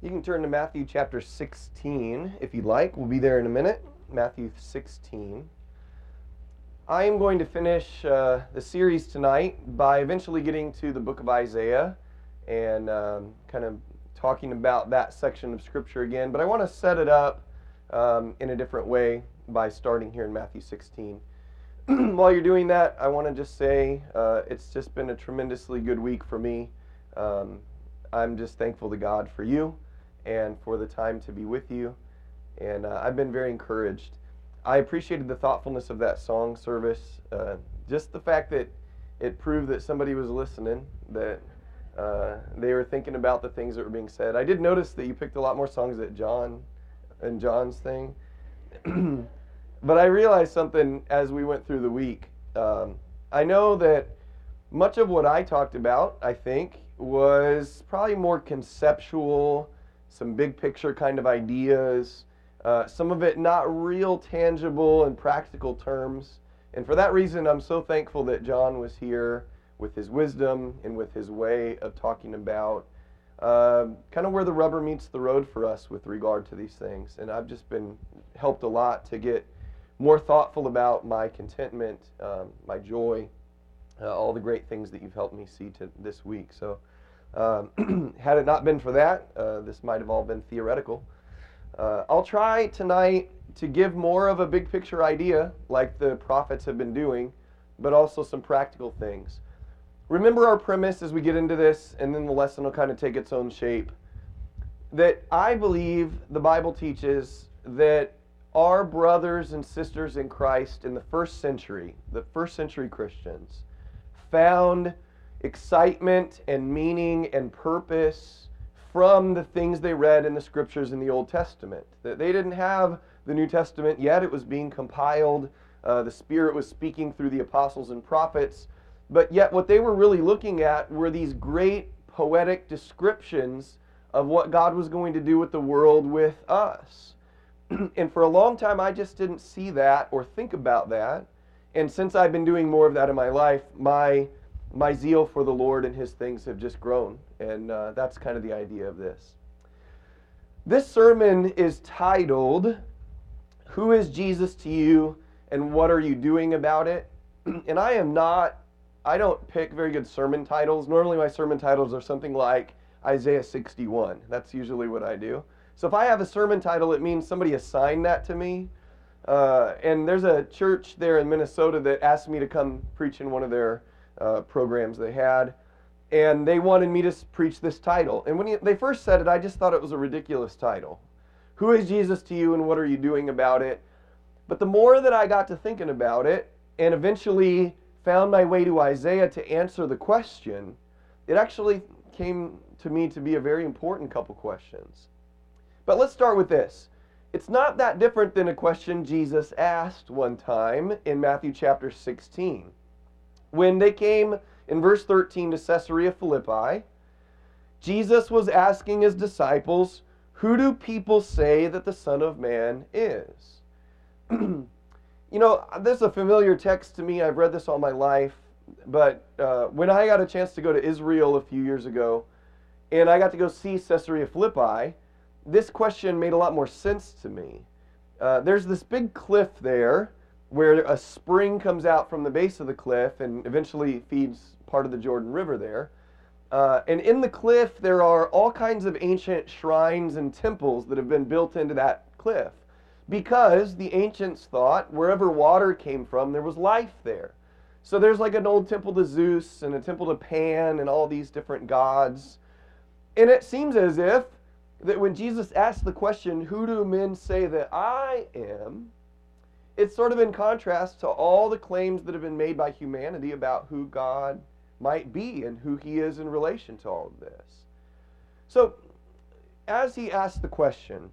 You can turn to Matthew chapter 16 if you'd like. We'll be there in a minute. Matthew 16. I am going to finish the series tonight by eventually getting to the book of Isaiah and kind of talking about that section of Scripture again. But I want to set it up in a different way by starting here in Matthew 16. While you're doing that, I want to just say it's just been a tremendously good week for me. I'm just thankful to God for you and for the time to be with you. And I've been very encouraged. I appreciated the thoughtfulness of that song service. Just the fact that it proved that somebody was listening, that they were thinking about the things that were being said. I did notice that you picked a lot more songs that John's thing. But I realized something as we went through the week. I know that much of what I talked about, I think, was probably more conceptual, some big picture kind of ideas, some of it not real tangible and practical terms. And for that reason, I'm so thankful that John was here with his wisdom and with his way of talking about kind of where the rubber meets the road for us with regard to these things. And I've just been helped a lot to get more thoughtful about my contentment, my joy, all the great things that you've helped me see this week. So had it not been for that, this might have all been theoretical. I'll try tonight to give more of a big picture idea like the prophets have been doing, but also some practical things. Remember our premise as we get into this, and then the lesson will kind of take its own shape, that I believe the Bible teaches that our brothers and sisters in Christ in the first century Christians, found excitement and meaning and purpose from the things they read in the Scriptures in the Old Testament. That they didn't have the New Testament yet. It was being compiled. The Spirit was speaking through the apostles and prophets. But yet what they were really looking at were these great poetic descriptions of what God was going to do with the world with us. And for a long time, I just didn't see that or think about that. And since I've been doing more of that in my life, my zeal for the Lord and His things have just grown. And that's kind of the idea of this. This sermon is titled, "Who is Jesus to you and what are you doing about it?" And I don't pick very good sermon titles. Normally my sermon titles are something like Isaiah 61. That's usually what I do. So if I have a sermon title, it means somebody assigned that to me. And there's a church there in Minnesota that asked me to come preach in one of their programs they had. And they wanted me to preach this title. And when they first said it, I just thought it was a ridiculous title. Who is Jesus to you and what are you doing about it? But the more that I got to thinking about it and eventually found my way to Isaiah to answer the question, it actually came to me to be a very important couple questions. But let's start with this. It's not that different than a question Jesus asked one time in Matthew chapter 16. When they came in verse 13 to Caesarea Philippi, Jesus was asking his disciples, "Who do people say that the Son of Man is?" This is a familiar text to me. I've read this all my life. But when I got a chance to go to Israel a few years ago, and I got to go see Caesarea Philippi, this question made a lot more sense to me. There's this big cliff there where a spring comes out from the base of the cliff and eventually feeds part of the Jordan River there. And in the cliff, there are all kinds of ancient shrines and temples that have been built into that cliff because the ancients thought wherever water came from, there was life there. So there's like an old temple to Zeus and a temple to Pan and all these different gods. And it seems as if that when Jesus asked the question, "Who do men say that I am?" it's sort of in contrast to all the claims that have been made by humanity about who God might be and who He is in relation to all of this. So, as He asked the question,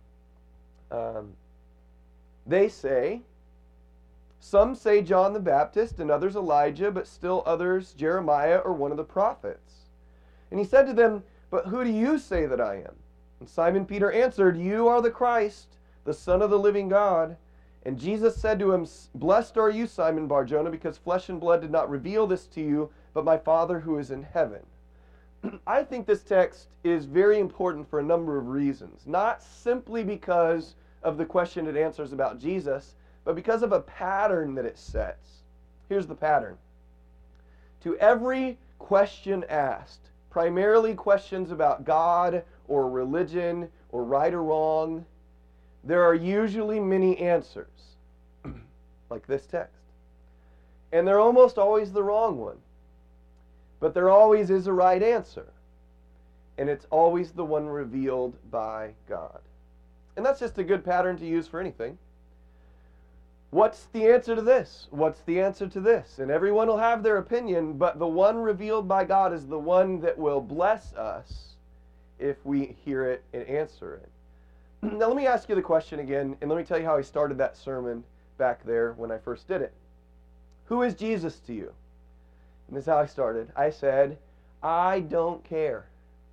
they say, some say John the Baptist and others Elijah, but still others Jeremiah or one of the prophets. And He said to them, "But who do you say that I am?" And Simon Peter answered, "You are the Christ, the Son of the living God." And Jesus said to him, "Blessed are you, Simon Bar-Jonah, because flesh and blood did not reveal this to you, but my Father who is in heaven." I think this text is very important for a number of reasons. Not simply because of the question it answers about Jesus, but because of a pattern that it sets. Here's the pattern. To every question asked, primarily questions about God or religion or right or wrong, there are usually many answers, like this text. And they're almost always the wrong one. But there always is a right answer. And it's always the one revealed by God. And that's just a good pattern to use for anything. What's the answer to this? What's the answer to this? And everyone will have their opinion, but the one revealed by God is the one that will bless us if we hear it and answer it. Now let me ask you the question again, and let me tell you how I started that sermon back there when I first did it. Who is Jesus to you? And this is how I started. I said, I don't care.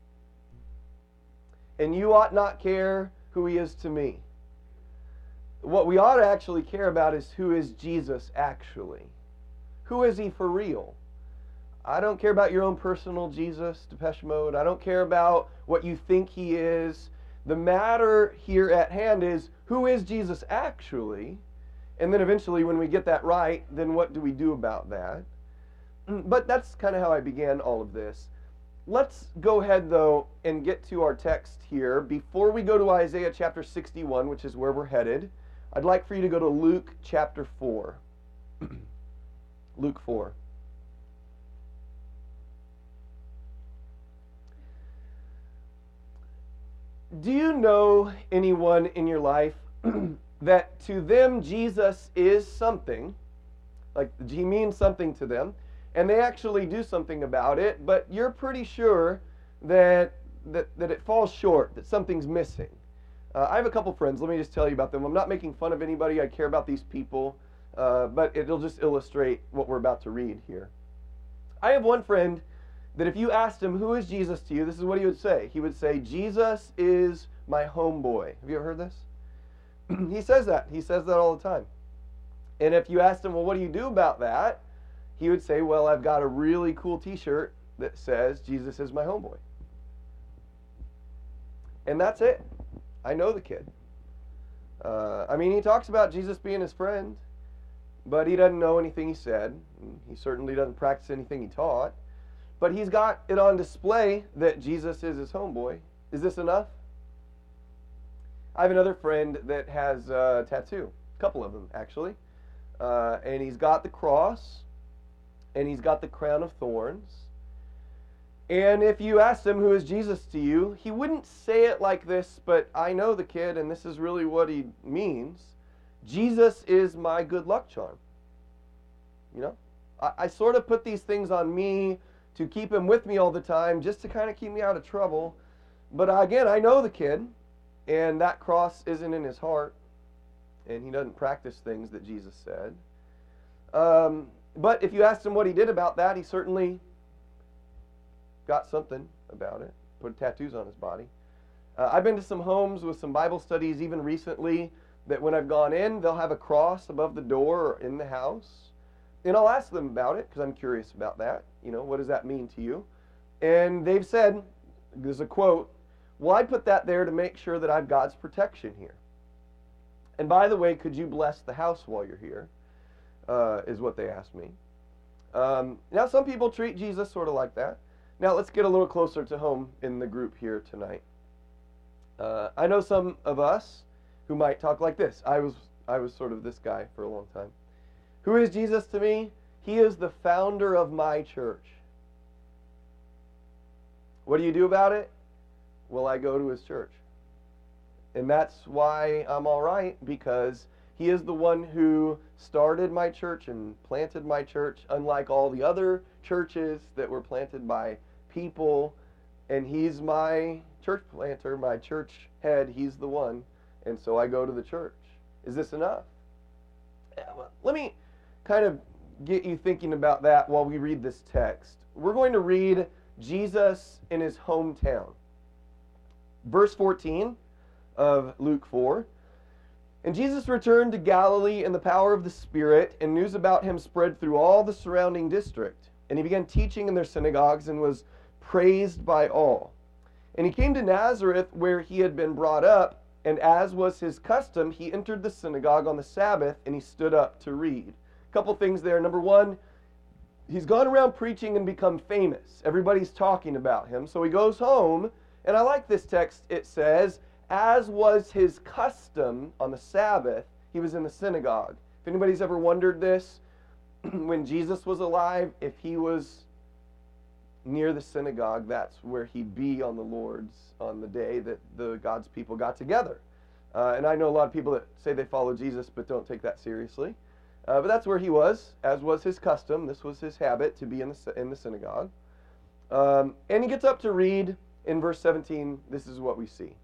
And you ought not care who he is to me. What we ought to actually care about is who is Jesus actually. Who is he for real? I don't care about your own personal Jesus, Depeche Mode. I don't care about what you think he is. The matter here at hand is, who is Jesus actually? And then eventually when we get that right, then what do we do about that? But that's kind of how I began all of this. Let's go ahead, though, and get to our text here. Before we go to Isaiah chapter 61, which is where we're headed, I'd like for you to go to Luke chapter 4. Luke 4. Do you know anyone in your life that to them Jesus is something, like he means something to them, and they actually do something about it, but you're pretty sure that it falls short, that something's missing? I have a couple friends. Let me just tell you about them. I'm not making fun of anybody. I care about these people, but it'll just illustrate what we're about to read here. I have one friend that if you asked him, who is Jesus to you, this is what he would say. He would say, Jesus is my homeboy. Have you ever heard this? He says that. He says that all the time. And if you asked him, well, what do you do about that? He would say, well, I've got a really cool t-shirt that says, Jesus is my homeboy. And that's it. I know the kid. He talks about Jesus being his friend, but he doesn't know anything he said. He certainly doesn't practice anything he taught. But he's got it on display that Jesus is his homeboy. Is this enough? I have another friend that has a tattoo. A couple of them, actually. And he's got the cross, and he's got the crown of thorns. And if you asked him, who is Jesus to you, he wouldn't say it like this, but I know the kid, and this is really what he means. Jesus is my good luck charm. You know? I sort of put these things on me to keep him with me all the time, just to kind of keep me out of trouble. But again, I know the kid, and that cross isn't in his heart, and he doesn't practice things that Jesus said. But if you asked him what he did about that, he certainly got something about it, put tattoos on his body. I've been to some homes with some Bible studies even recently that when I've gone in, they'll have a cross above the door or in the house. And I'll ask them about it because I'm curious about that. You know, what does that mean to you? And they've said, there's a quote, well, I put that there to make sure that I've God's protection here. And by the way, could you bless the house while you're here? Is what they asked me. Now, some people treat Jesus sort of like that. Now, let's get a little closer to home in the group here tonight. I know some of us who might talk like this. I was sort of this guy for a long time. Who is Jesus to me? He is the founder of my church. What do you do about it? Well, I go to his church. And that's why I'm all right, because he is the one who started my church and planted my church, unlike all the other churches that were planted by people. And he's my church planter, my church head. He's the one. And so I go to the church. Is this enough? Let me kind of get you thinking about that while we read this text. We're going to read Jesus in his hometown. Verse 14 of Luke 4. And Jesus returned to Galilee in the power of the Spirit, and news about him spread through all the surrounding district. And he began teaching in their synagogues and was praised by all. And he came to Nazareth, where he had been brought up, and as was his custom, he entered the synagogue on the Sabbath, and he stood up to read. A couple things there. Number one, he's gone around preaching and become famous. Everybody's talking about him. So he goes home, and I like this text. It says, as was his custom on the Sabbath, he was in the synagogue. If anybody's ever wondered this, when Jesus was alive, if he was near the synagogue, that's where he'd be on the day that God's people got together. And I know a lot of people that say they follow Jesus but don't take that seriously. But that's where he was, as was his custom. This was his habit, to be in the synagogue. And he gets up to read. In verse 17, this is what we see.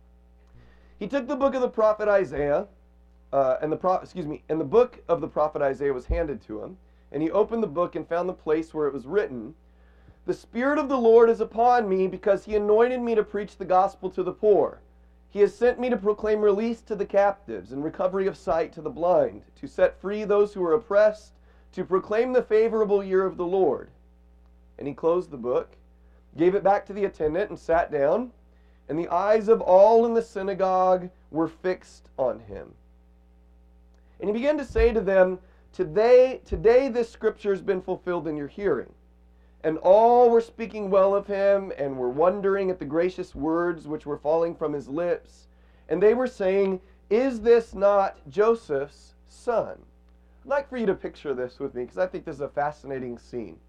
He took the book of the prophet Isaiah, and the book of the prophet Isaiah was handed to him. And he opened the book and found the place where it was written, "The Spirit of the Lord is upon me, because he anointed me to preach the gospel to the poor. He has sent me to proclaim release to the captives and recovery of sight to the blind, to set free those who are oppressed, to proclaim the favorable year of the Lord." And he closed the book, gave it back to the attendant, and sat down. And the eyes of all in the synagogue were fixed on him. And he began to say to them, Today this scripture has been fulfilled in your hearing." And all were speaking well of him, and were wondering at the gracious words which were falling from his lips. And they were saying, "Is this not Joseph's son?" I'd like for you to picture this with me, because I think this is a fascinating scene.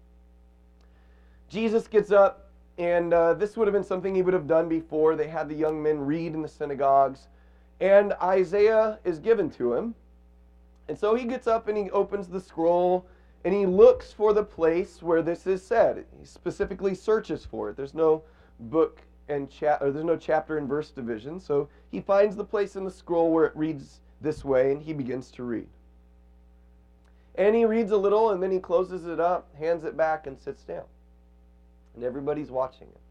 Jesus gets up, and this would have been something he would have done before. They had the young men read in the synagogues, and Isaiah is given to him. And so he gets up and he opens the scroll, and he looks for the place where this is said. He specifically searches for it. There's no book and there's no chapter and verse division. So he finds the place in the scroll where it reads this way, and he begins to read. And he reads a little, and then he closes it up, hands it back, and sits down. And everybody's watching him.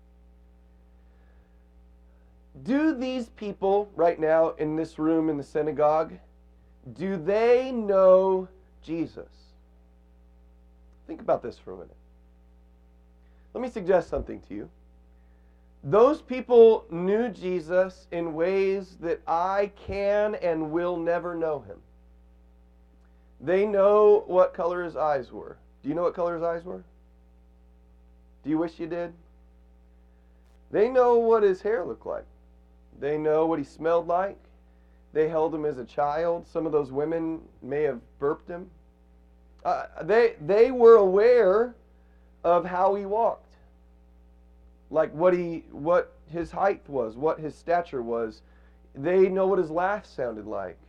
Do these people right now in this room in the synagogue, do they know Jesus? Think about this for a minute. Let me suggest something to you. Those people knew Jesus in ways that I can and will never know him. They know what color his eyes were. Do you know what color his eyes were? Do you wish you did? They know what his hair looked like. They know what he smelled like. They held him as a child. Some of those women may have burped him. They were aware of how he walked, like what his height was, what his stature was. They know what his laugh sounded like.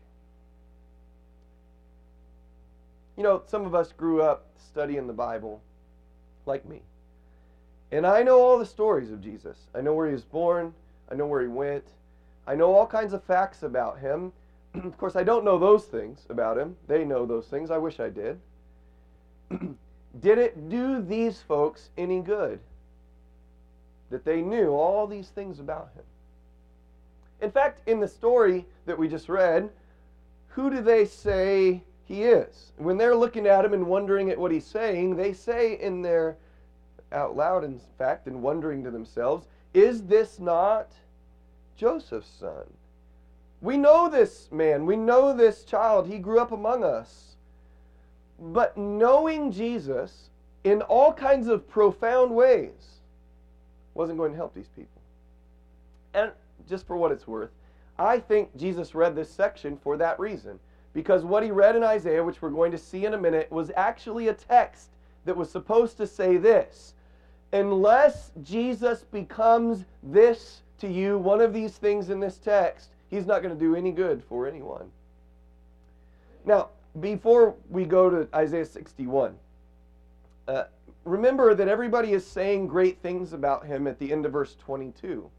You know, some of us grew up studying the Bible, like me. And I know all the stories of Jesus. I know where he was born. I know where he went. I know all kinds of facts about him. Of course, I don't know those things about him. They know those things. I wish I did. Did it do these folks any good that they knew all these things about him? In fact, in the story that we just read, who do they say he is? When they're looking at him and wondering at what he's saying, they say in their out loud, in fact, and wondering to themselves, "Is this not Joseph's son? We know this man. We know this child. He grew up among us." But knowing Jesus in all kinds of profound ways wasn't going to help these people. And just for what it's worth, I think Jesus read this section for that reason. Because what he read in Isaiah, which we're going to see in a minute, was actually a text that was supposed to say this: unless Jesus becomes this to you, one of these things in this text, he's not going to do any good for anyone. Now, before we go to Isaiah 61, remember that everybody is saying great things about him at the end of verse 22.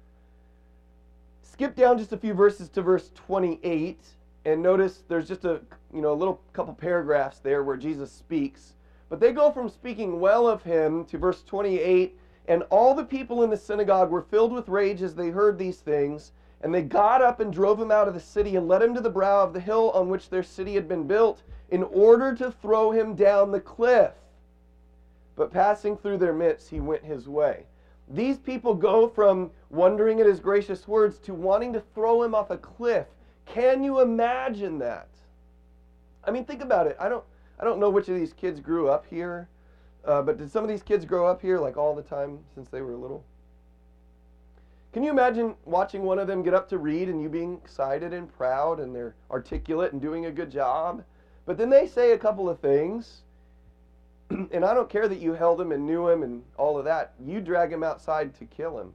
Skip down just a few verses to verse 28, and notice there's just a little couple paragraphs there where Jesus speaks. But they go from speaking well of him to verse 28, and all the people in the synagogue were filled with rage as they heard these things, and they got up and drove him out of the city and led him to the brow of the hill on which their city had been built, in order to throw him down the cliff. but passing through their midst, he went his way. These people go from wondering at his gracious words to wanting to throw him off a cliff. Can you imagine that? I mean, think about it. I don't know which of these kids grew up here, but did some of these kids grow up here like all the time since they were little? Can you imagine watching one of them get up to read and you being excited and proud and they're articulate and doing a good job? But then they say a couple of things, and I don't care that you held him and knew him and all of that. You drag him outside to kill him.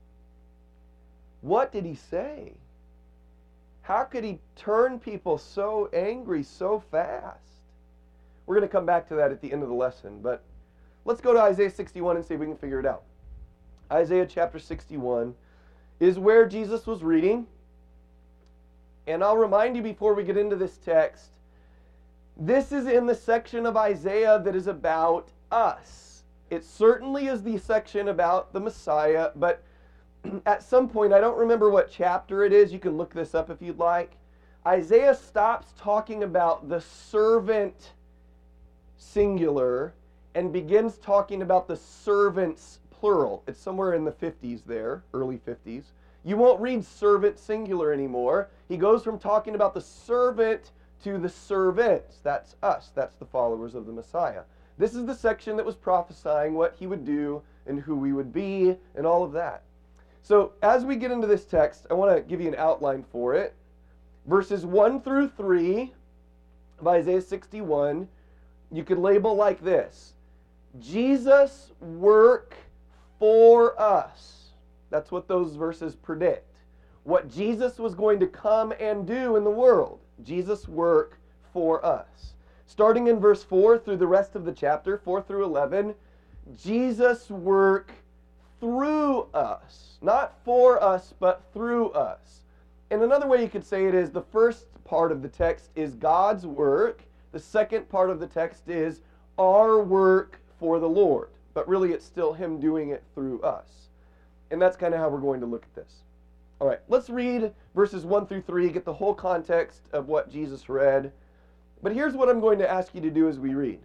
What did he say? How could he turn people so angry so fast? We're going to come back to that at the end of the lesson, but let's go to Isaiah 61 and see if we can figure it out. Isaiah chapter 61 is where Jesus was reading, and I'll remind you before we get into this text, this is in the section of Isaiah that is about us. It certainly is the section about the Messiah, but at some point, I don't remember what chapter it is. You can look this up if you'd like. Isaiah stops talking about the servant singular and begins talking about the servants plural. It's somewhere in the 50s there, early 50s. You won't read servant singular anymore. He goes from talking about the servant to the servants. That's us. That's the followers of the Messiah. This is the section that was prophesying what he would do and who we would be and all of that. So as we get into this text, I want to give you an outline for it. Verses 1 through 3 of Isaiah 61, you could label like this: Jesus' work for us. That's what those verses predict. What Jesus was going to come and do in the world. Jesus' work for us. Starting in verse 4 through the rest of the chapter, 4 through 11, Jesus' work through us. Not for us, but through us. And another way you could say it is the first part of the text is God's work. The second part of the text is our work for the Lord. But really it's still him doing it through us. And that's kind of how we're going to look at this. All right, let's read verses 1 through 3, get the whole context of what Jesus read. But here's what I'm going to ask you to do as we read.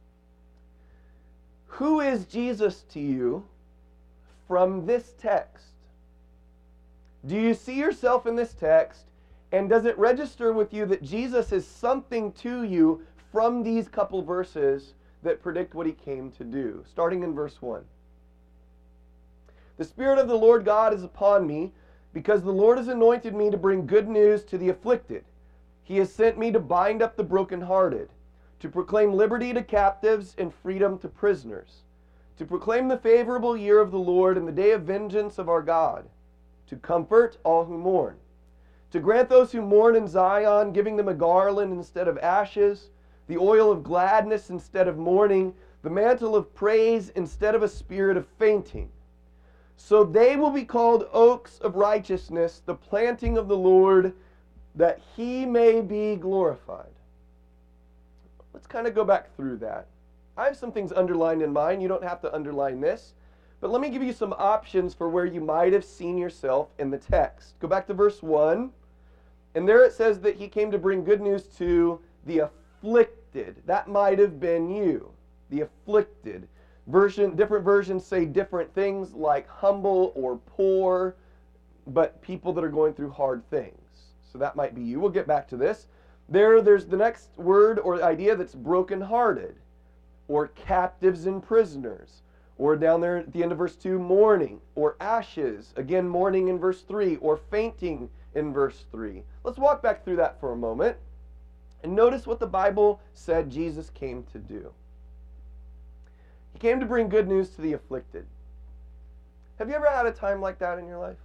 Who is Jesus to you from this text? Do you see yourself in this text, and does it register with you that Jesus is something to you from these couple verses that predict what he came to do? Starting in verse 1. The Spirit of the Lord God is upon me, because the Lord has anointed me to bring good news to the afflicted. He has sent me to bind up the brokenhearted, to proclaim liberty to captives and freedom to prisoners, to proclaim the favorable year of the Lord and the day of vengeance of our God, to comfort all who mourn, to grant those who mourn in Zion, giving them a garland instead of ashes, the oil of gladness instead of mourning, the mantle of praise instead of a spirit of fainting. So they will be called oaks of righteousness, the planting of the Lord, that he may be glorified. Let's kind of go back through that. I have some things underlined in mine. You don't have to underline this. But let me give you some options for where you might have seen yourself in the text. Go back to verse 1. And there it says that he came to bring good news to the afflicted. That might have been you. The afflicted. Different versions say different things like humble or poor, but people that are going through hard things. So that might be you. We'll get back to this. There's the next word or idea that's brokenhearted, or captives and prisoners, or down there at the end of verse 2, mourning, or ashes, again mourning in verse 3, or fainting in verse 3. Let's walk back through that for a moment and notice what the Bible said Jesus came to do. He came to bring good news to the afflicted. Have you ever had a time like that in your life?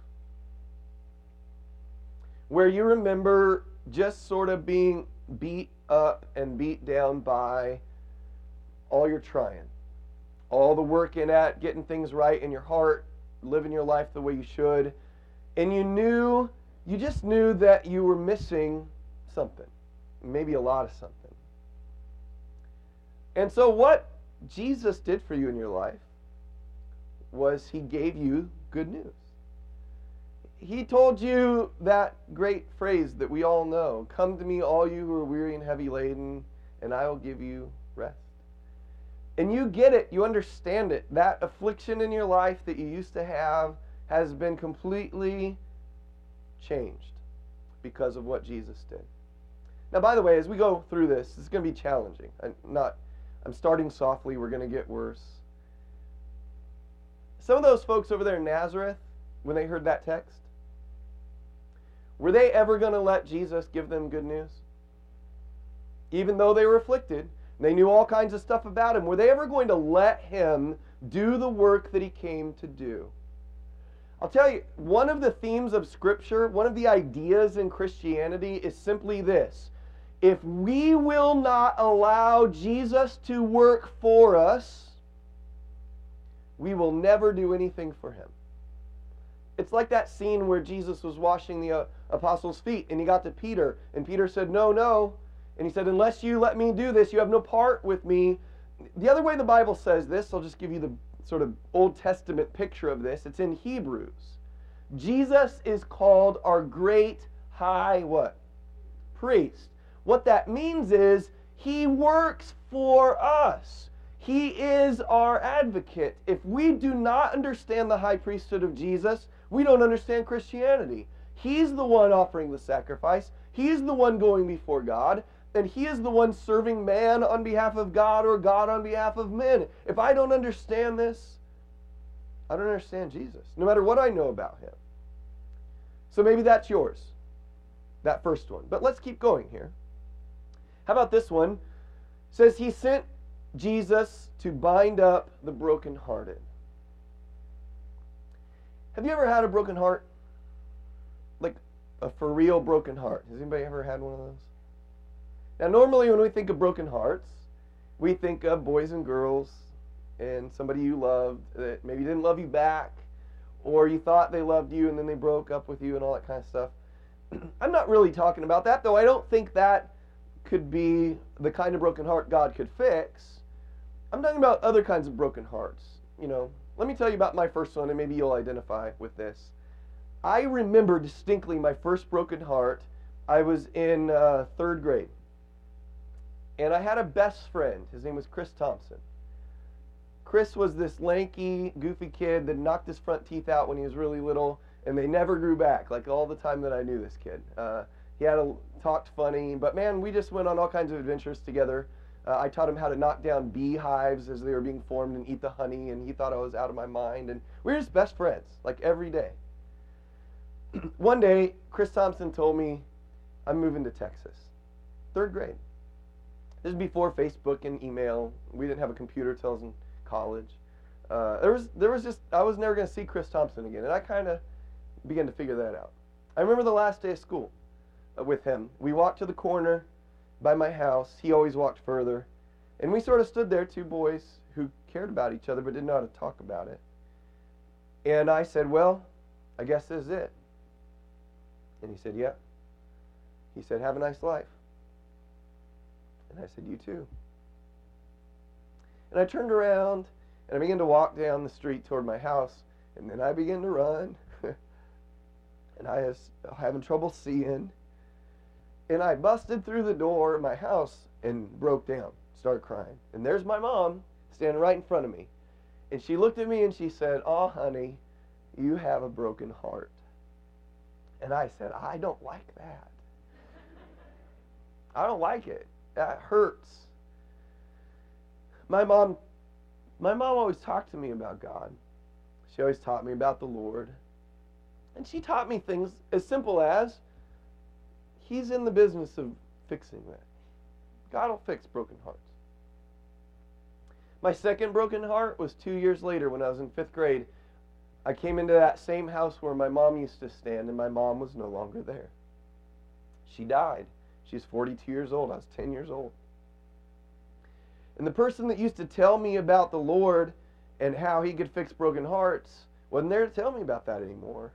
Where you remember just sort of being beat up and beat down by all your trying, all the working at getting things right in your heart, living your life the way you should, and you just knew that you were missing something, maybe a lot of something. And so what Jesus did for you in your life was he gave you good news. He told you that great phrase that we all know, "Come to me, all you who are weary and heavy laden, and I will give you rest." And you get it, you understand it. That affliction in your life that you used to have has been completely changed because of what Jesus did. Now, by the way, as we go through this, it's going to be challenging. I'm starting softly. We're going to get worse. Some of those folks over there in Nazareth, when they heard that text, were they ever going to let Jesus give them good news? Even though they were afflicted, they knew all kinds of stuff about him. Were they ever going to let him do the work that he came to do? I'll tell you, one of the themes of Scripture, one of the ideas in Christianity is simply this. If we will not allow Jesus to work for us, we will never do anything for him. It's like that scene where Jesus was washing the apostles' feet, and he got to Peter, and Peter said, no, no. And he said, unless you let me do this, you have no part with me. The other way the Bible says this, I'll just give you the sort of Old Testament picture of this. It's in Hebrews. Jesus is called our great high what? Priest. What that means is he works for us. He is our advocate. If we do not understand the high priesthood of Jesus, we don't understand Christianity. He's the one offering the sacrifice. He's the one going before God. And he is the one serving man on behalf of God or God on behalf of men. If I don't understand this, I don't understand Jesus, no matter what I know about him. So maybe that's yours, that first one. But let's keep going here. How about this one? It says he sent Jesus to bind up the brokenhearted. Have you ever had a broken heart? Like a for real broken heart. Has anybody ever had one of those? Now, normally when we think of broken hearts, we think of boys and girls and somebody you loved that maybe didn't love you back, or you thought they loved you and then they broke up with you and all that kind of stuff. I'm not really talking about that, though I don't think that could be the kind of broken heart God could fix. I'm talking about other kinds of broken hearts. You know, let me tell you about my first one, and maybe you'll identify with this. I remember distinctly my first broken heart. I was in third grade. And I had a best friend. His name was Chris Thompson. Chris was this lanky, goofy kid that knocked his front teeth out when he was really little, and they never grew back, like all the time that I knew this kid. He talked funny, but man, we just went on all kinds of adventures together. I taught him how to knock down beehives as they were being formed and eat the honey, and he thought I was out of my mind. And we were just best friends, like every day. One day, Chris Thompson told me, I'm moving to Texas. Third grade. This is before Facebook and email. We didn't have a computer till I was in college. I was never going to see Chris Thompson again, and I kind of began to figure that out. I remember the last day of school with him. We walked to the corner by my house. He always walked further. And we sort of stood there, two boys who cared about each other but didn't know how to talk about it. And I said, well, I guess this is it. And he said, yeah. He said, have a nice life. And I said, you too. And I turned around and I began to walk down the street toward my house. And then I began to run. And I was having trouble seeing. And I busted through the door of my house and broke down, started crying. And there's my mom standing right in front of me. And she looked at me and she said, oh, honey, you have a broken heart. And I said, I don't like that. I don't like it. That hurts. My mom always talked to me about God. She always taught me about the Lord. And she taught me things as simple as, He's in the business of fixing that. God will fix broken hearts. My second broken heart was 2 years later when I was in 5th grade. I came into that same house where my mom used to stand, and my mom was no longer there. She died. She's 42 years old. I was 10 years old. And the person that used to tell me about the Lord and how He could fix broken hearts wasn't there to tell me about that anymore.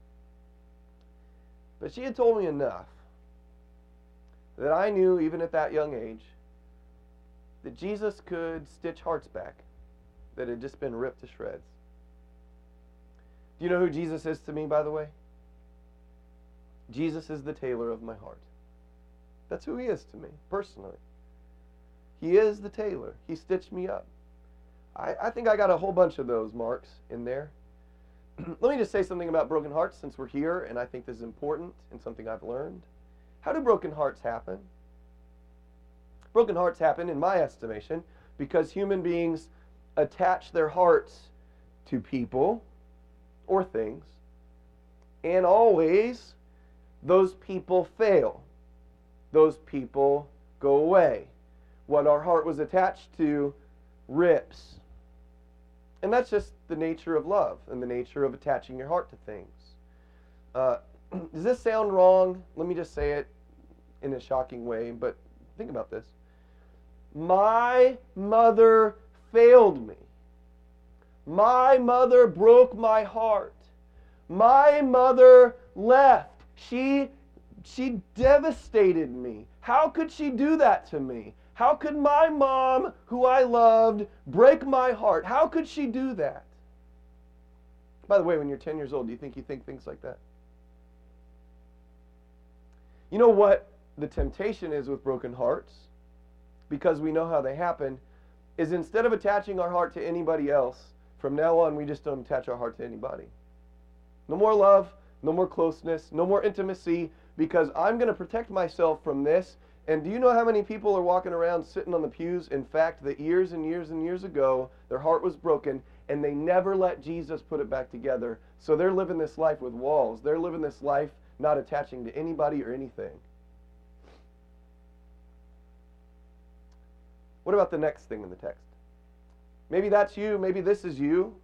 But she had told me enough that I knew, even at that young age, that Jesus could stitch hearts back that had just been ripped to shreds. Do you know who Jesus is to me, by the way? Jesus is the tailor of my heart. That's who He is to me, personally. He is the tailor. He stitched me up. I think I got a whole bunch of those marks in there. Let me just say something about broken hearts since we're here, and I think this is important and something I've learned. How do broken hearts happen? Broken hearts happen, in my estimation, because human beings attach their hearts to people or things, and always those people fail. Those people go away. What our heart was attached to rips. And that's just the nature of love and the nature of attaching your heart to things. Does this sound wrong? Let me just say it in a shocking way, but think about this. My mother failed me. My mother broke my heart. My mother left. She devastated me. How could she do that to me? How could my mom, who I loved, break my heart? How could she do that? By the way, when you're 10 years old, do you think things like that? You know what the temptation is with broken hearts? Because we know how they happen, is instead of attaching our heart to anybody else, from now on we just don't attach our heart to anybody. No more love, no more closeness, no more intimacy, because I'm going to protect myself from this. And do you know how many people are walking around sitting on the pews? In fact, that years and years and years ago, their heart was broken, and they never let Jesus put it back together. So they're living this life with walls. They're living this life not attaching to anybody or anything. What about the next thing in the text? Maybe that's you. Maybe this is you.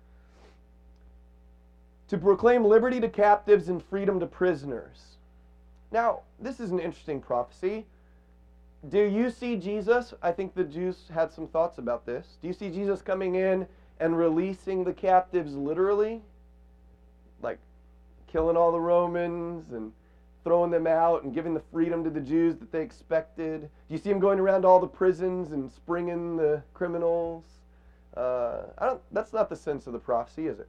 To proclaim liberty to captives and freedom to prisoners. Now, this is an interesting prophecy. Do you see Jesus? I think the Jews had some thoughts about this. Do you see Jesus coming in and releasing the captives literally? Like killing all the Romans and throwing them out and giving the freedom to the Jews that they expected? Do you see him going around all the prisons and springing the criminals? That's not the sense of the prophecy, is it?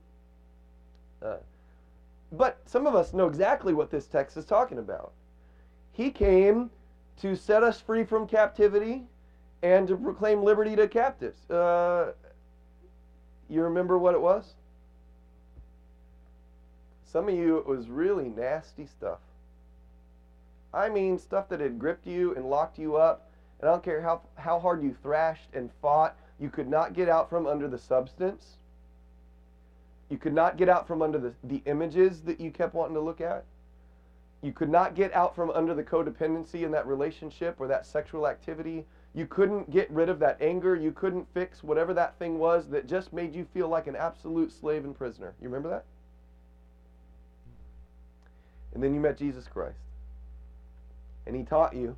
But some of us know exactly what this text is talking about. He came to set us free from captivity and to proclaim liberty to captives. You remember what it was? Some of you, it was really nasty stuff. I mean, stuff that had gripped you and locked you up, and I don't care how hard you thrashed and fought, you could not get out from under the substance. You could not get out from under the images that you kept wanting to look at. You could not get out from under the codependency in that relationship or that sexual activity. You couldn't get rid of that anger. You couldn't fix whatever that thing was that just made you feel like an absolute slave and prisoner. You remember that? And then you met Jesus Christ. And he taught you.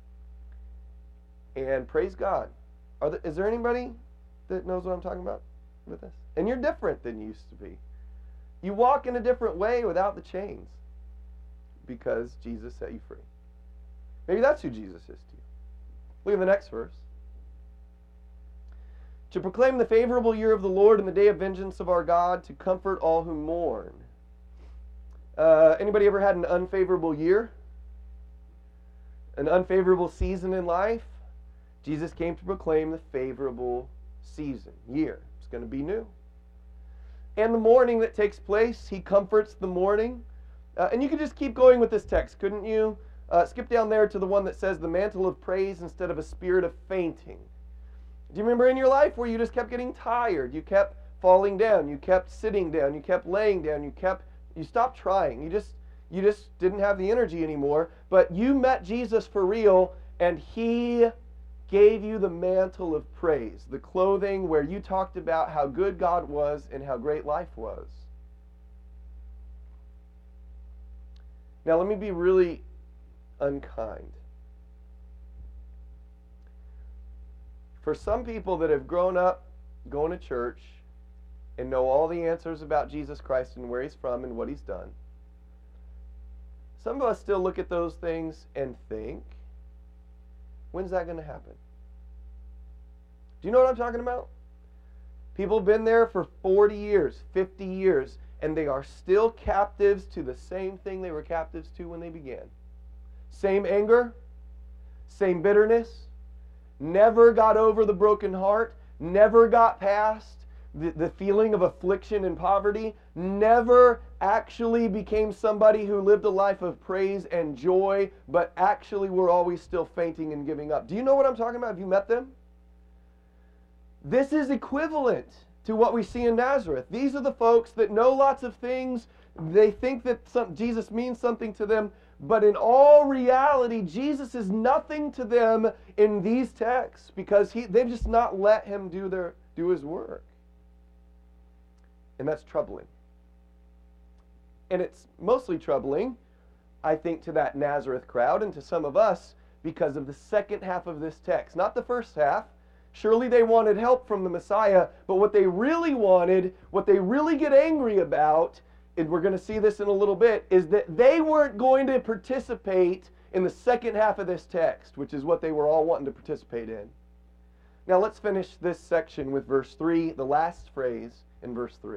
And praise God. Is there anybody that knows what I'm talking about with this? And you're different than you used to be. You walk in a different way without the chains because Jesus set you free. Maybe that's who Jesus is to you. Look at the next verse. To proclaim the favorable year of the Lord and the day of vengeance of our God, to comfort all who mourn. Anybody ever had an unfavorable year? An unfavorable season in life? Jesus came to proclaim the favorable season, year. It's going to be new. And the mourning that takes place, he comforts the mourning. And you could just keep going with this text, couldn't you? Skip down there to the one that says the mantle of praise instead of a spirit of fainting. Do you remember in your life where you just kept getting tired? You kept falling down. You kept sitting down. You kept laying down. You stopped trying. You just didn't have the energy anymore. But you met Jesus for real, and he gave you the mantle of praise, the clothing where you talked about how good God was and how great life was. Now let me be really unkind. For some people that have grown up going to church and know all the answers about Jesus Christ and where he's from and what he's done, some of us still look at those things and think, when's that going to happen? Do you know what I'm talking about? People have been there for 40 years, 50 years, and they are still captives to the same thing they were captives to when they began. Same anger, same bitterness, never got over the broken heart, never got past the feeling of affliction and poverty, never actually became somebody who lived a life of praise and joy, but actually were always still fainting and giving up. Do you know what I'm talking about? Have you met them? This is equivalent to what we see in Nazareth. These are the folks that know lots of things. They think that Jesus means something to them, but in all reality, Jesus is nothing to them in these texts because they've just not let him do his work. And that's troubling. And it's mostly troubling, I think, to that Nazareth crowd and to some of us because of the second half of this text. Not the first half. Surely they wanted help from the Messiah, but what they really wanted, what they really get angry about, and we're going to see this in a little bit, is that they weren't going to participate in the second half of this text, which is what they were all wanting to participate in. Now let's finish this section with verse 3, the last phrase in verse 3.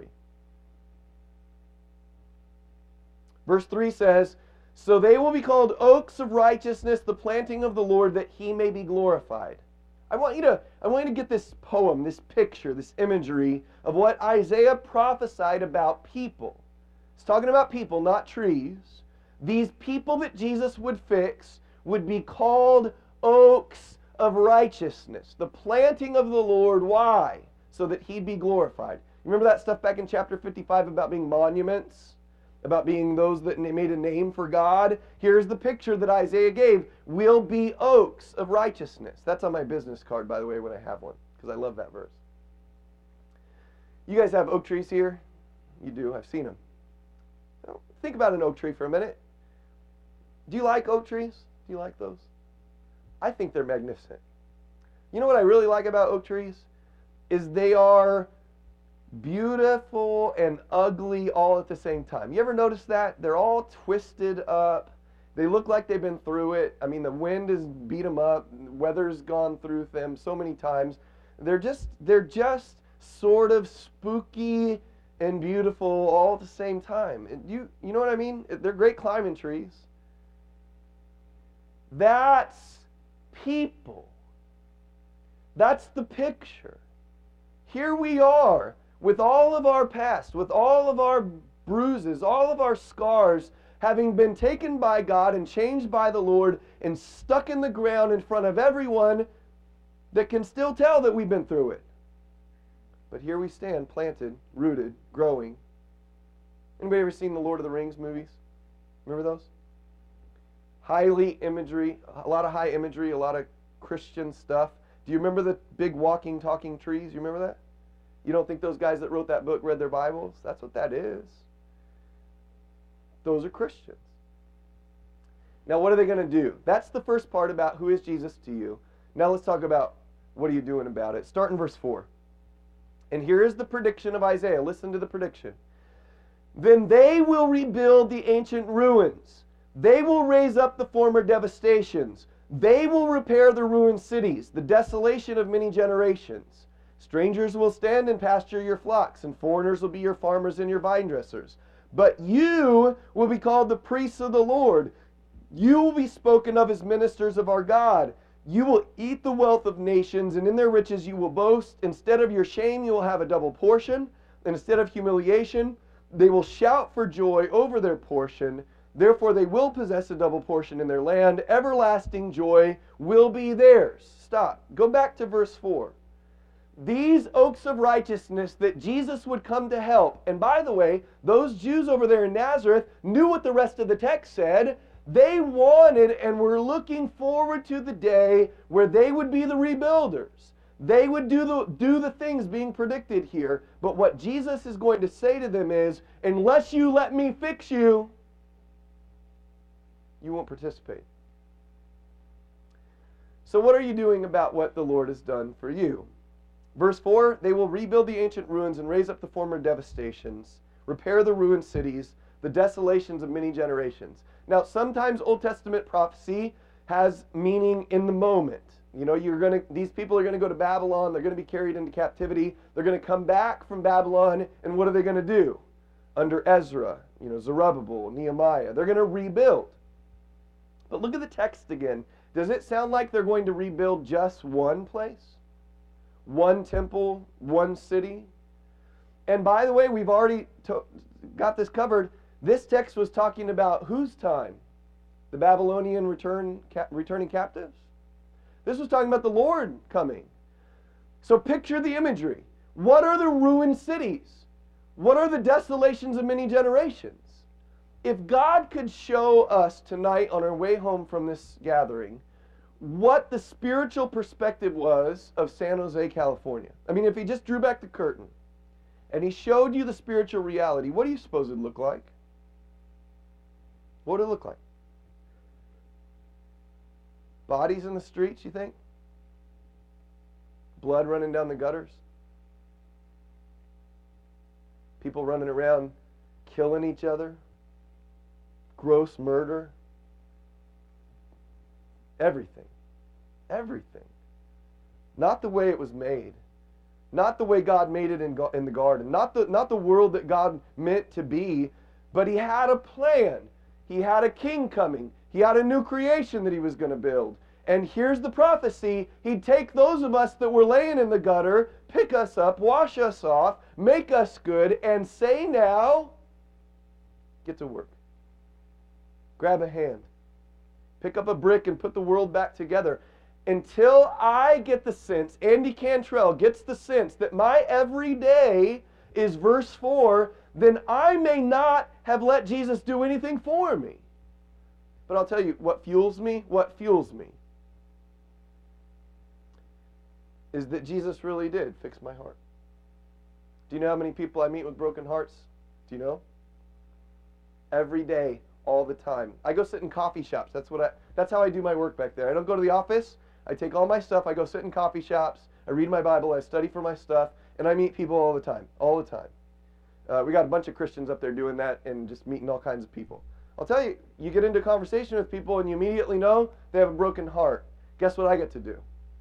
Verse 3 says, "So they will be called oaks of righteousness, the planting of the Lord, that he may be glorified." I want you to get this poem, this picture, this imagery of what Isaiah prophesied about people. It's talking about people, not trees. These people that Jesus would fix would be called oaks of righteousness, the planting of the Lord. Why? So that he'd be glorified. Remember that stuff back in chapter 55 about being monuments? About being those that made a name for God? Here's the picture that Isaiah gave. We'll be oaks of righteousness. That's on my business card, by the way, when I have one, because I love that verse. You guys have oak trees here? You do. I've seen them. Now, think about an oak tree for a minute. Do you like oak trees? Do you like those? I think they're magnificent. You know what I really like about oak trees? Is they are beautiful and ugly all at the same time. You ever notice that? They're all twisted up. They look like they've been through it. I mean, the wind has beat them up. Weather's gone through them so many times. They're just sort of spooky and beautiful all at the same time. And you know what I mean? They're great climbing trees. That's people. That's the picture. Here we are, with all of our past, with all of our bruises, all of our scars, having been taken by God and changed by the Lord and stuck in the ground in front of everyone that can still tell that we've been through it. But here we stand, planted, rooted, growing. Anybody ever seen the Lord of the Rings movies? Remember those? Highly imagery, a lot of high imagery, a lot of Christian stuff. Do you remember the big walking, talking trees? You remember that? You don't think those guys that wrote that book read their Bibles? That's what that is. Those are Christians. Now, what are they going to do? That's the first part about who is Jesus to you. Now let's talk about what are you doing about it. Start in verse 4. And here is the prediction of Isaiah. Listen to the prediction. "Then they will rebuild the ancient ruins. They will raise up the former devastations. They will repair the ruined cities, the desolation of many generations. Strangers will stand and pasture your flocks, and foreigners will be your farmers and your vine dressers. But you will be called the priests of the Lord. You will be spoken of as ministers of our God. You will eat the wealth of nations, and in their riches you will boast. Instead of your shame, you will have a double portion. And instead of humiliation, they will shout for joy over their portion. Therefore they will possess a double portion in their land. Everlasting joy will be theirs." Stop. Go back to verse 4. These oaks of righteousness that Jesus would come to help. And by the way, those Jews over there in Nazareth knew what the rest of the text said. They wanted and were looking forward to the day where they would be the rebuilders. They would do the things being predicted here. But what Jesus is going to say to them is, unless you let me fix you, you won't participate. So what are you doing about what the Lord has done for you? Verse 4, "They will rebuild the ancient ruins and raise up the former devastations, repair the ruined cities, the desolations of many generations." Now, sometimes Old Testament prophecy has meaning in the moment. You know, these people are going to go to Babylon, they're going to be carried into captivity, they're going to come back from Babylon, and what are they going to do? Under Ezra, Zerubbabel, Nehemiah, they're going to rebuild. But look at the text again. Does it sound like they're going to rebuild just one place? one temple, one city. And by the way, we've already got this covered. This text was talking about whose time? The Babylonian returning captives? This was talking about the Lord coming. So picture the imagery. What are the ruined cities? What are the desolations of many generations? If God could show us tonight on our way home from this gathering what the spiritual perspective was of San Jose, California. I mean, if he just drew back the curtain and he showed you the spiritual reality, what do you suppose it would look like? What would it look like? Bodies in the streets, you think? Blood running down the gutters? People running around killing each other? Gross murder? Everything. Everything. Not the way it was made. Not the way God made it in the garden. Not the world that God meant to be. But he had a plan. He had a king coming. He had a new creation that he was going to build. And here's the prophecy. He'd take those of us that were laying in the gutter, pick us up, wash us off, make us good, and say now, get to work. Grab a hand. Pick up a brick and put the world back together. Until I get the sense, Andy Cantrell gets the sense that my everyday is verse 4, then I may not have let Jesus do anything for me. But I'll tell you, what fuels me is that Jesus really did fix my heart. Do you know how many people I meet with broken hearts? Do you know? Every day, all the time. I go sit in coffee shops. That's how I do my work back there. I don't go to the office. I take all my stuff. I go sit in coffee shops. I read my Bible. I study for my stuff. And I meet people all the time. All the time. We got a bunch of Christians up there doing that and just meeting all kinds of people. I'll tell you, you get into conversation with people and you immediately know they have a broken heart. Guess what I get to do?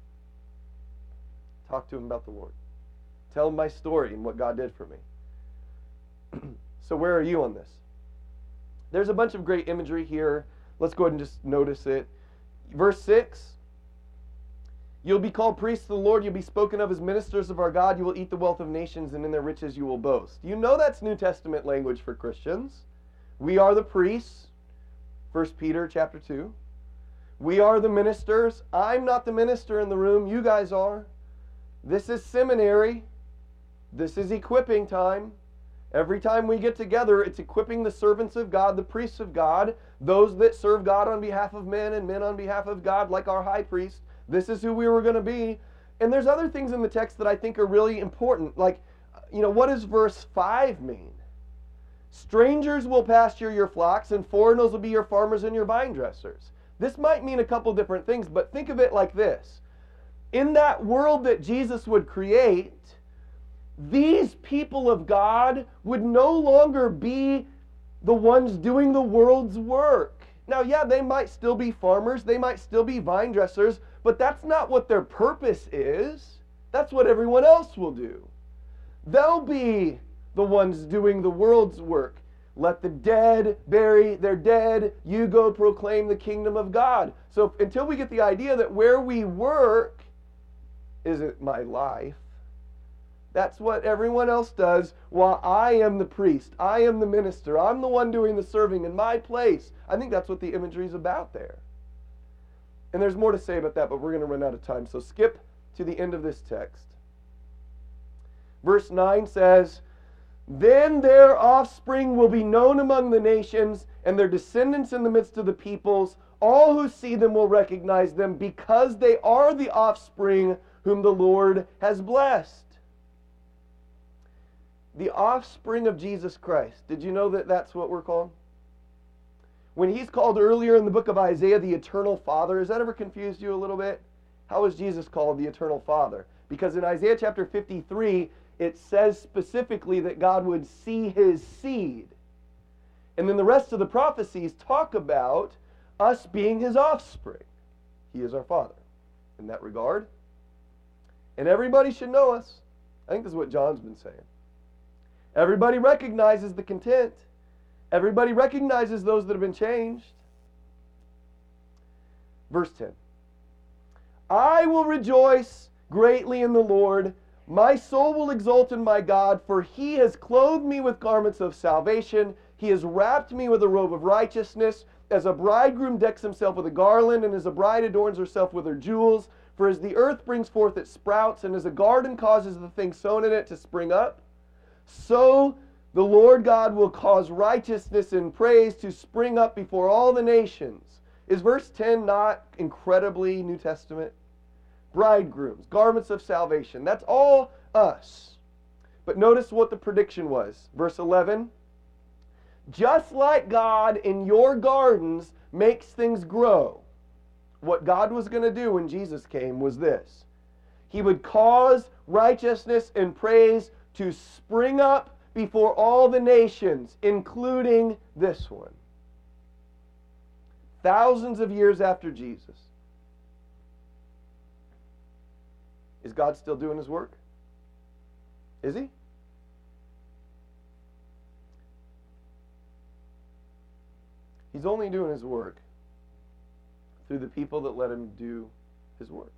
Talk to them about the Lord. Tell them my story and what God did for me. So where are you on this? There's a bunch of great imagery here. Let's go ahead and just notice it. Verse 6. You'll be called priests of the Lord. You'll be spoken of as ministers of our God. You will eat the wealth of nations, and in their riches you will boast. You know that's New Testament language for Christians. We are the priests. 1 Peter chapter 2. We are the ministers. I'm not the minister in the room. You guys are. This is seminary. This is equipping time. Every time we get together, it's equipping the servants of God, the priests of God, those that serve God on behalf of men and men on behalf of God, like our high priest. This is who we were going to be. And there's other things in the text that I think are really important. Like, what does verse 5 mean? Strangers will pasture your flocks, and foreigners will be your farmers and your vine dressers. This might mean a couple different things, but think of it like this. In that world that Jesus would create, these people of God would no longer be the ones doing the world's work. Now, yeah, they might still be farmers, they might still be vine dressers, but that's not what their purpose is. That's what everyone else will do. They'll be the ones doing the world's work. Let the dead bury their dead. You go proclaim the kingdom of God. So until we get the idea that where we work isn't my life, that's what everyone else does, while I am the priest. I am the minister. I'm the one doing the serving in my place. I think that's what the imagery is about there. And there's more to say about that, but we're going to run out of time. So skip to the end of this text. Verse 9 says, Then their offspring will be known among the nations, and their descendants in the midst of the peoples. All who see them will recognize them, because they are the offspring whom the Lord has blessed. The offspring of Jesus Christ. Did you know that that's what we're called? When he's called earlier in the book of Isaiah the eternal Father, has that ever confused you a little bit? How is Jesus called the eternal Father? Because in Isaiah chapter 53, it says specifically that God would see his seed. And then the rest of the prophecies talk about us being his offspring. He is our Father in that regard. And everybody should know us. I think this is what John's been saying. Everybody recognizes the content. Everybody recognizes those that have been changed. Verse 10. I will rejoice greatly in the Lord. My soul will exult in my God, for he has clothed me with garments of salvation. He has wrapped me with a robe of righteousness. As a bridegroom decks himself with a garland, and as a bride adorns herself with her jewels. For as the earth brings forth its sprouts, and as a garden causes the thing sown in it to spring up, so the Lord God will cause righteousness and praise to spring up before all the nations. Is verse 10 not incredibly New Testament? Bridegrooms, garments of salvation. That's all us. But notice what the prediction was. Verse 11. Just like God in your gardens makes things grow, what God was going to do when Jesus came was this. He would cause righteousness and praise to spring up before all the nations, including this one. Thousands of years after Jesus. Is God still doing his work? Is he? He's only doing his work through the people that let him do his work.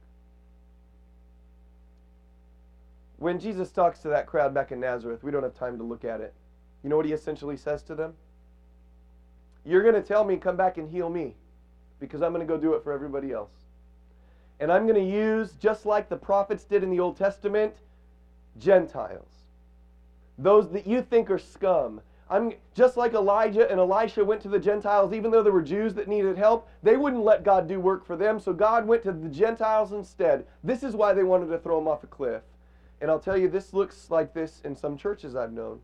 When Jesus talks to that crowd back in Nazareth, we don't have time to look at it. You know what he essentially says to them? You're going to tell me, come back and heal me, because I'm going to go do it for everybody else. And I'm going to use, just like the prophets did in the Old Testament, Gentiles. Those that you think are scum. I'm just like Elijah and Elisha went to the Gentiles, even though there were Jews that needed help, they wouldn't let God do work for them, so God went to the Gentiles instead. This is why they wanted to throw him off a cliff. And I'll tell you, this looks like this in some churches I've known.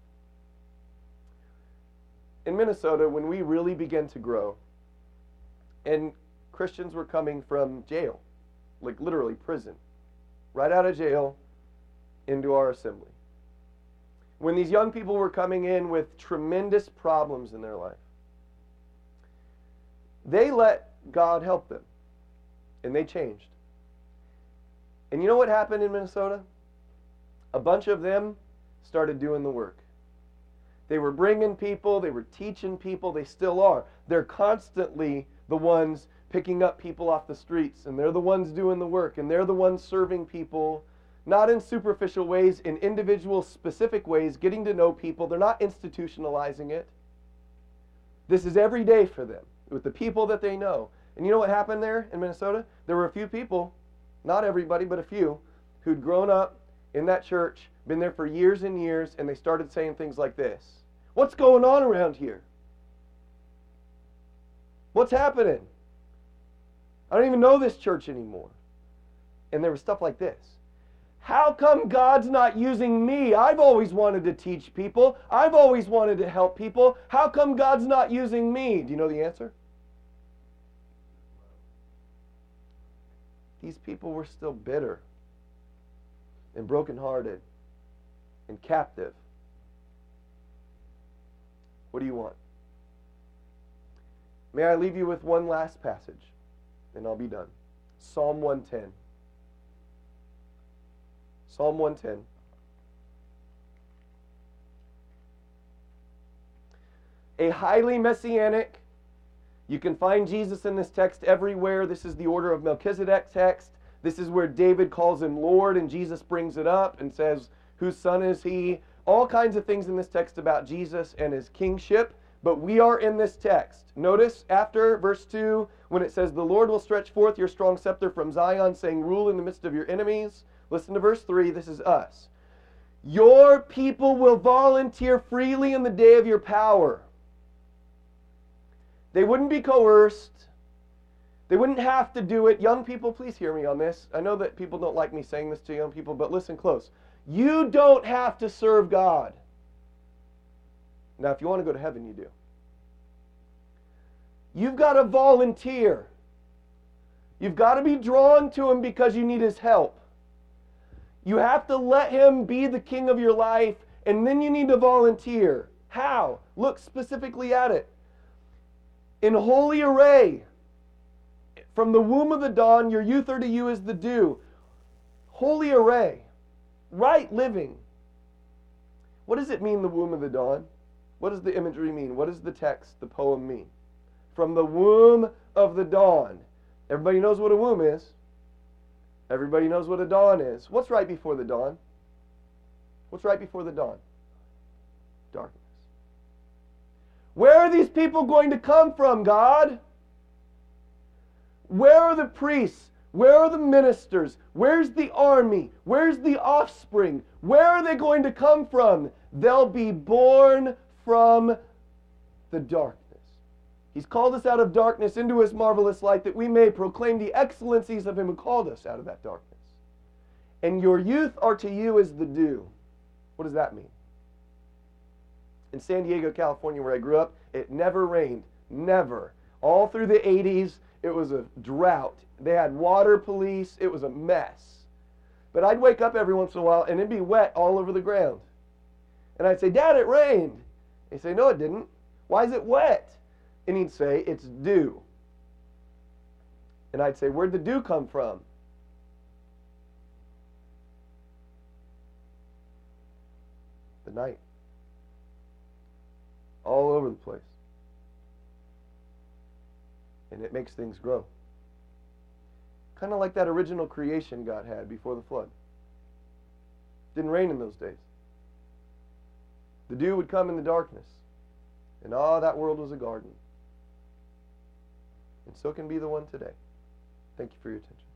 In Minnesota, when we really began to grow, and Christians were coming from jail, like literally prison, right out of jail into our assembly. When these young people were coming in with tremendous problems in their life, they let God help them, and they changed. And you know what happened in Minnesota? A bunch of them started doing the work. They were bringing people, they were teaching people, they still are. They're constantly the ones picking up people off the streets, and they're the ones doing the work, and they're the ones serving people, not in superficial ways, in individual specific ways, getting to know people. They're not institutionalizing it. This is every day for them, with the people that they know. And you know what happened there in Minnesota? There were a few people, not everybody, but a few, who'd grown up in that church, been there for years and years, and they started saying things like this. What's going on around here? What's happening? I don't even know this church anymore. And there was stuff like this. How come God's not using me? I've always wanted to teach people. I've always wanted to help people. How come God's not using me? Do you know the answer? These people were still bitter and brokenhearted and captive. What do you want? May I leave you with one last passage, and I'll be done. Psalm 110. Psalm 110. A highly messianic. You can find Jesus in this text everywhere. This is the order of Melchizedek text. This is where David calls him Lord, and Jesus brings it up and says, whose son is he? All kinds of things in this text about Jesus and his kingship, but we are in this text. Notice after verse 2, when it says, the Lord will stretch forth your strong scepter from Zion, saying, rule in the midst of your enemies. Listen to verse 3, this is us. Your people will volunteer freely in the day of your power. They wouldn't be coerced. They wouldn't have to do it. Young people, please hear me on this. I know that people don't like me saying this to young people, but listen close. You don't have to serve God. Now, if you want to go to heaven, you do. You've got to volunteer. You've got to be drawn to him because you need his help. You have to let him be the king of your life, and then you need to volunteer. How? Look specifically at it. In holy array. From the womb of the dawn, your youth are to you as the dew. Holy array. Right living. What does it mean, the womb of the dawn? What does the imagery mean? What does the text, the poem mean? From the womb of the dawn. Everybody knows what a womb is. Everybody knows what a dawn is. What's right before the dawn? What's right before the dawn? Darkness. Where are these people going to come from, God? Where are the priests? Where are the ministers? Where's the army? Where's the offspring? Where are they going to come from? They'll be born from the darkness. He's called us out of darkness into his marvelous light that we may proclaim the excellencies of him who called us out of that darkness. And your youth are to you as the dew. What does that mean? In San Diego, California, where I grew up, it never rained. Never. All through the 80s, it was a drought. They had water police. It was a mess. But I'd wake up every once in a while, and it'd be wet all over the ground. And I'd say, Dad, it rained. He'd say, no, it didn't. Why is it wet? And he'd say, it's dew. And I'd say, where'd the dew come from? The night. All over the place. And it makes things grow. Kind of like that original creation God had before the flood. Didn't rain in those days. The dew would come in the darkness. And that world was a garden. And so can be the one today. Thank you for your attention.